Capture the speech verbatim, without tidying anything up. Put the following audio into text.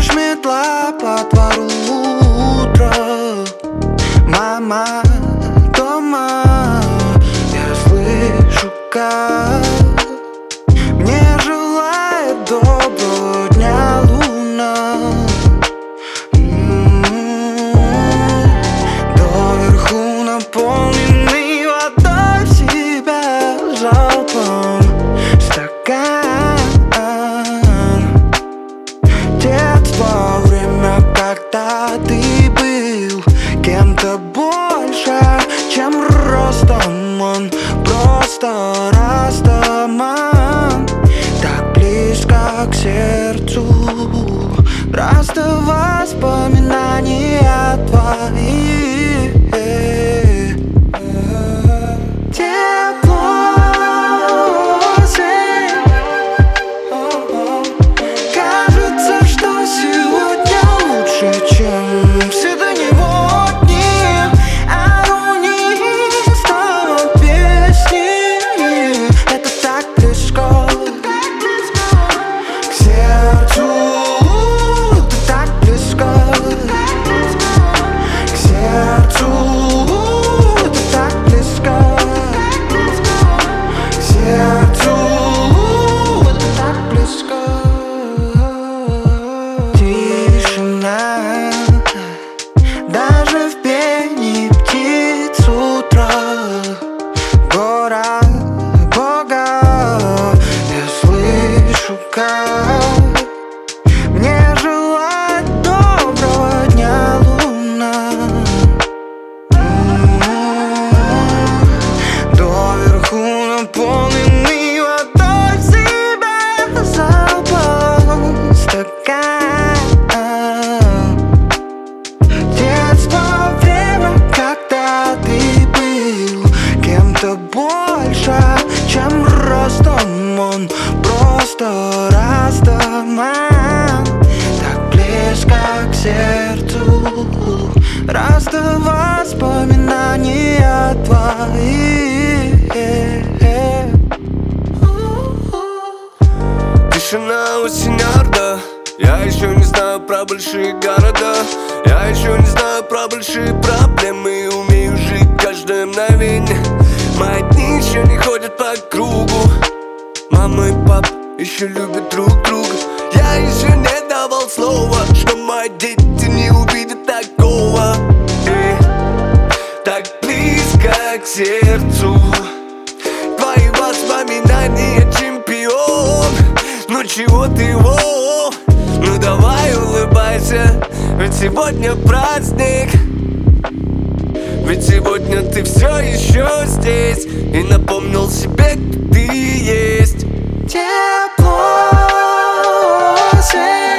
лишь метла по двору утра. Мама дома, я слышу, как мне желает доброго дня луна. М-м-м. Доверху наполненный водой, в себя залпом стакан. Детство, время, когда ты был кем-то больше, чем ростом. Он просто растаман, так близко к сердцу. Просто воспоминания твои. Тепло осень. Кажется, что сегодня лучше, чем все до него дни. А у них станут песни. Это так близко к сердцу. Это так близко к сердцу. Это так близко к сердцу. Это так близко. Тишина, даже в пении птиц утра. Гора Бога, я слышу, как мне желает доброго дня луна. М-м-м. Доверху наполненный водой, в себя залпом стакан. Детство, время, когда ты был кем-то больше, чем ростом. Он просто растаман, так близко к сердцу. Просто воспоминания твои. Тишина, осень, орда. Я еще не знаю про большие города. Я еще не знаю про большие проблемы. Умею жить каждое мгновение. Мои дни еще не ходят по кругу. Мама и папа еще любят друг друга. Я еще не давал слова, что мои дети не увидят такого. Э, так близко к сердцу. Твои воспоминания, чемпион. Ну чего ты, во? Ну давай улыбайся, ведь сегодня праздник. Ведь сегодня ты все еще здесь и напомнил себе, кто ты есть. Тепло осень.